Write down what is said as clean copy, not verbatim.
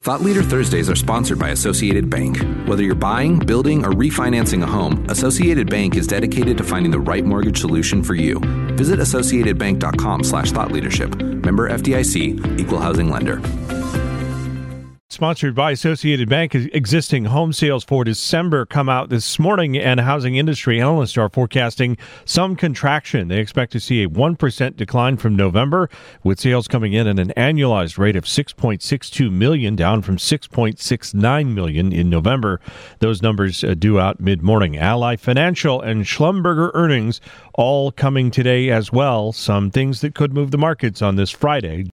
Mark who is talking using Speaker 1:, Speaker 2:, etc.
Speaker 1: Thought Leader Thursdays are sponsored by Associated Bank. Whether you're buying, building, or refinancing a home, Associated Bank is dedicated to finding the right mortgage solution for you. Visit associatedbank.com/thoughtleadership. Member FDIC, Equal Housing Lender.
Speaker 2: Sponsored by Associated Bank. Existing home sales for December come out this morning, and housing industry analysts are forecasting some contraction. They expect to see a 1% decline from November, with sales coming in at an annualized rate of 6.62 million, down from 6.69 million in November. Those numbers due out mid-morning. Ally Financial and Schlumberger earnings all coming today as well. Some things that could move the markets on this Friday.